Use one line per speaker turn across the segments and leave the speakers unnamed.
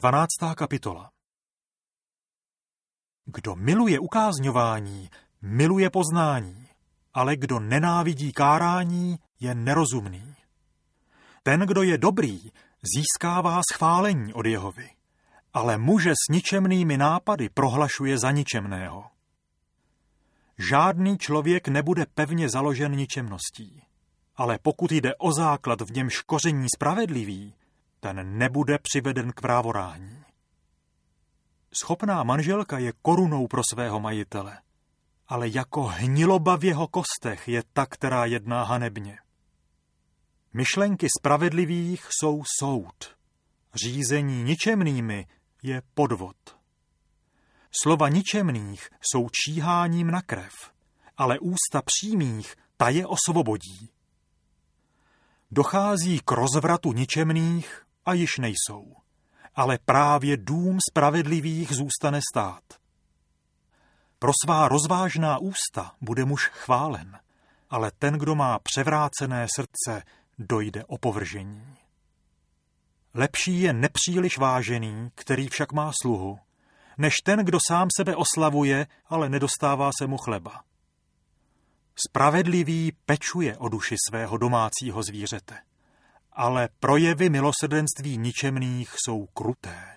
12. kapitola. Kdo miluje ukázňování, miluje poznání, ale kdo nenávidí kárání, je nerozumný. Ten, kdo je dobrý, získává schválení od Jehovy, ale muže s ničemnými nápady prohlašuje za ničemného. Žádný člověk nebude pevně založen ničemností, ale pokud jde o základ, v němž koření spravedlivý, ten nebude přiveden k právorání. Schopná manželka je korunou pro svého majitele, ale jako hniloba v jeho kostech je ta, která jedná hanebně. Myšlenky spravedlivých jsou soud, řízení ničemnými je podvod. Slova ničemných jsou číháním na krev, ale ústa přímých ta je osvobodí. Dochází k rozvratu ničemných a již nejsou, ale právě dům spravedlivých zůstane stát. Pro svá rozvážná ústa bude muž chválen, ale ten, kdo má převrácené srdce, dojde opovržení. Lepší je nepříliš vážený, který však má sluhu, než ten, kdo sám sebe oslavuje, ale nedostává se mu chleba. Spravedlivý pečuje o duši svého domácího zvířete, ale projevy milosrdenství ničemných jsou kruté.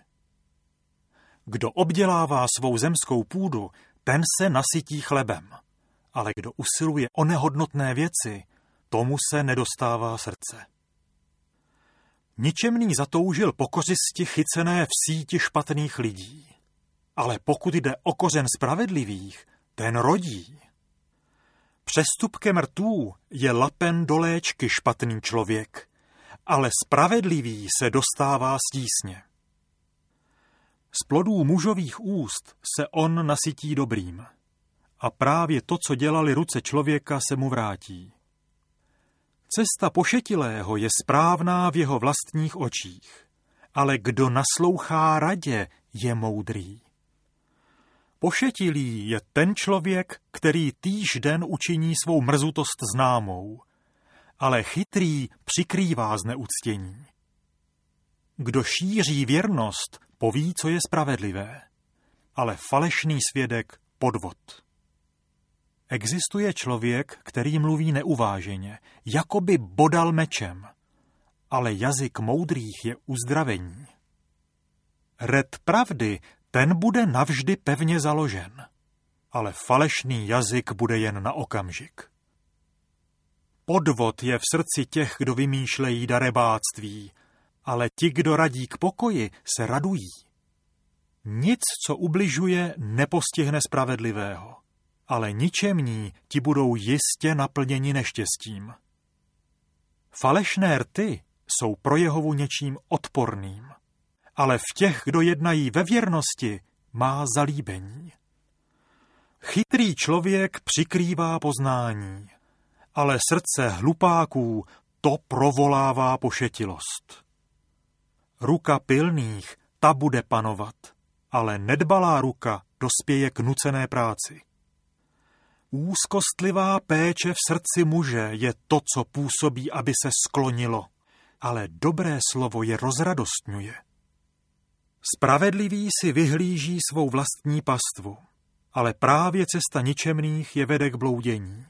Kdo obdělává svou zemskou půdu, ten se nasytí chlebem, ale kdo usiluje o nehodnotné věci, tomu se nedostává srdce. Ničemný zatoužil po kořisti chycené v síti špatných lidí, ale pokud jde o kořen spravedlivých, ten rodí. Přestupkem rtů je lapen do léčky špatný člověk, ale spravedlivý se dostává z tísně. Z plodů mužových úst se on nasytí dobrým a právě to, co dělali ruce člověka, se mu vrátí. Cesta pošetilého je správná v jeho vlastních očích, ale kdo naslouchá radě, je moudrý. Pošetilý je ten člověk, který týž den učiní svou mrzutost známou, ale chytrý přikrývá zneuctění. Kdo šíří věrnost, poví, co je spravedlivé, ale falešný svědek podvod. Existuje člověk, který mluví neuváženě, jako by bodal mečem, ale jazyk moudrých je uzdravení. Red pravdy, ten bude navždy pevně založen, ale falešný jazyk bude jen na okamžik. Podvod je v srdci těch, kdo vymýšlejí darebáctví, ale ti, kdo radí k pokoji, se radují. Nic, co ubližuje, nepostihne spravedlivého, ale ničemní ti budou jistě naplněni neštěstím. Falešné rty jsou pro Jehovu něčím odporným, ale v těch, kdo jednají ve věrnosti, má zalíbení. Chytrý člověk přikrývá poznání, ale srdce hlupáků to provolává pošetilost. Ruka pilných, ta bude panovat, ale nedbalá ruka dospěje k nucené práci. Úzkostlivá péče v srdci muže je to, co působí, aby se sklonilo, ale dobré slovo je rozradostňuje. Spravedlivý si vyhlíží svou vlastní pastvu, ale právě cesta ničemných je vede k bloudění.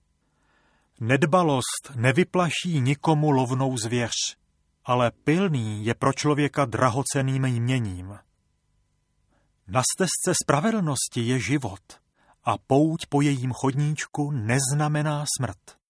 Nedbalost nevyplaší nikomu lovnou zvěř, ale pilný je pro člověka drahocenným jměním. Na stezce spravedlnosti je život a pouť po jejím chodníčku neznamená smrt.